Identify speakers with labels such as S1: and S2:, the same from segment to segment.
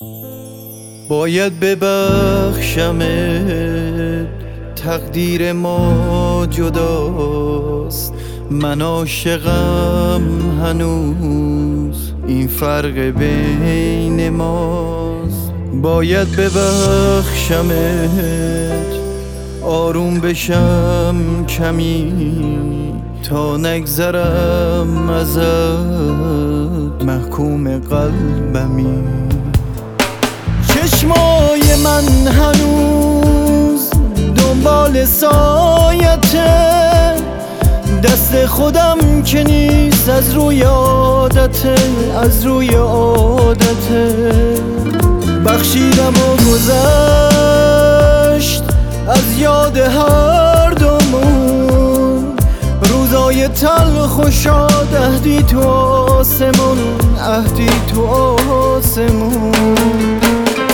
S1: باید ببخشمت، تقدیر ما جداست، من عاشقم هنوز، این فرق بین ماست. باید ببخشمت، آروم بشم کمی تا نگذرم ازت، محکوم قلبمی. چشمای من هنوز دنبال سایته، دست خودم که نیست از روی عادته، از روی عادته. بخشیدم و گذشت از یاد هر دومون، روزای تلخ و شاد، عهدی تو آسمون، عهدی تو آسمون.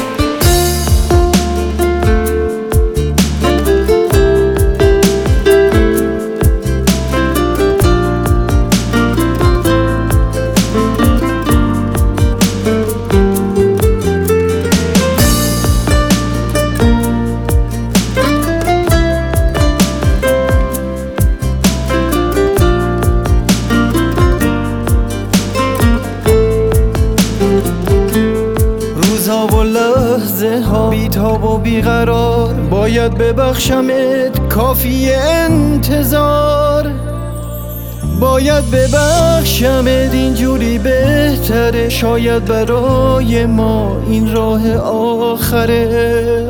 S1: و لحظه ها بی‌تاب و بیقرار، باید ببخشمت، کافی انتظار. باید ببخشمت، اینجوری بهتره، شاید برای ما این راه آخره.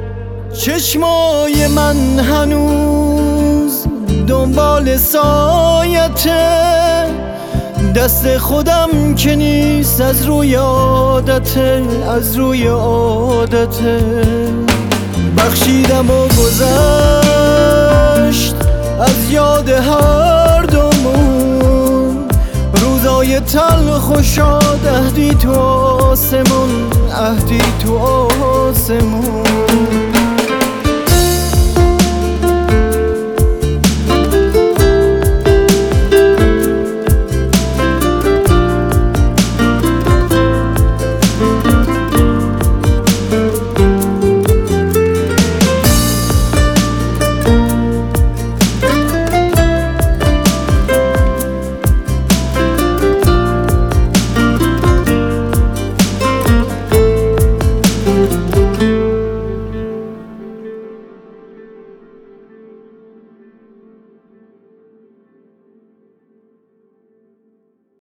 S1: چشمای من هنوز دنبال سایته، دست خودم که نیست از روی عادته، از روی عادته. بخشیدم و گذشت از یاد هر دومون، روزای تلخ و شاد، عهدی تو آسمون، عهدی تو آسمون.